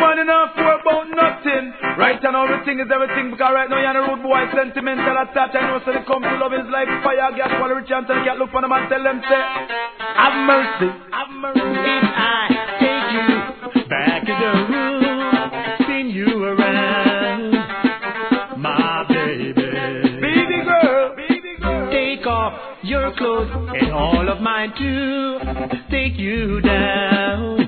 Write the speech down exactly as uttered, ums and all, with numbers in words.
man enough for about nothing. Right now everything is everything, because right now you're a rude boy sentimental at that. I know so they come to love is like fire gas. While the rich and tell the cat look for them and tell them say, have mercy, have mercy. If I take you back to the room, spin you around, my baby. Baby girl, baby girl. Take off your clothes and all of mine too. Take you down.